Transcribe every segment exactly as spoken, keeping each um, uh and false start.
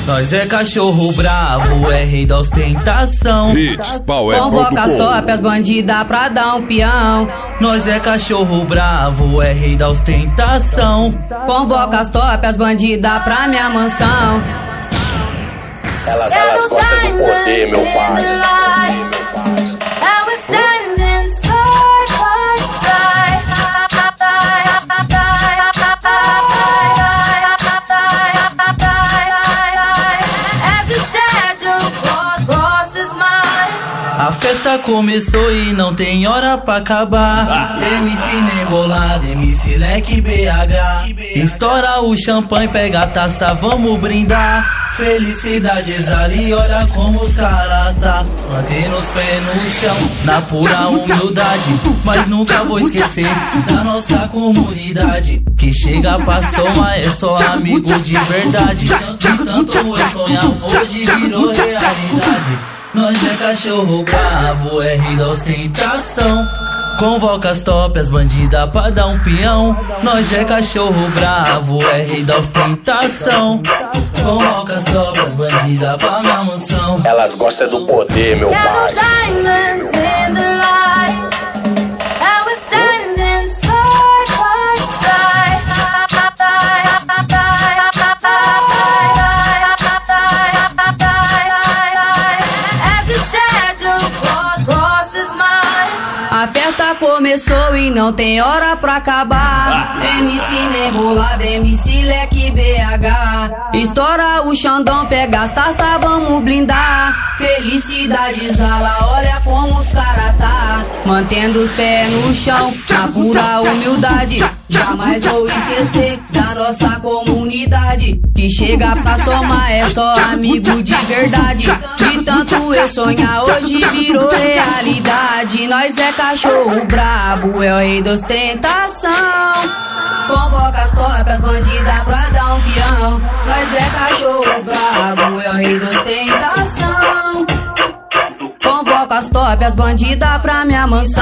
Nós é cachorro bravo, é rei da ostentação. Hits, pau é Convoca as top, as bandidas pra dar um peão. Nós é cachorro bravo, é rei da ostentação. Convoca as top, as bandidas pra minha mansão. Elas, elas gostam do poder, meu pai. A festa começou e não tem hora pra acabar. M C Negolado, M C Leque B H. Estoura o champanhe, pega a taça, vamos brindar. Felicidades ali, olha como os cara tá. Mantendo os pés no chão, na pura humildade. Mas nunca vou esquecer da nossa comunidade. Que chega pra somar, é só amigo de verdade. De tanto eu sonhar, hoje virou realidade. Nós é cachorro bravo, é rei da ostentação. Convoca as top, as bandidas pra dar um peão. Nós é cachorro bravo, é rei da ostentação. Convoca as top, as bandidas pra minha mansão. Elas gostam do poder, meu pai. A festa começou e não tem hora pra acabar. M C Negolado, M C Leque B H. Estoura o Xandão, pega as taças, vamos blindar. Felicidades, ala, olha como os cara tá. Mantendo os pés no chão, na pura humildade. Jamais vou esquecer da nossa comunidade. Que chega pra somar, é só amigo de verdade. De tanto eu sonhar, hoje virou realidade. Nós é cachorro brabo, é o rei da ostentação. Convoca as top, as bandidas pra dar um peão. Nós é cachorro brabo, é o rei da ostentação. Convoca as top, as bandidas pra minha mansão.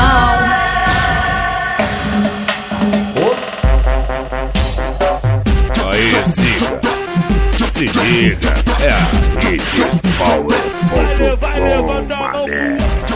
Aí, Zica, se liga, é a Hits Power ponto com, mané.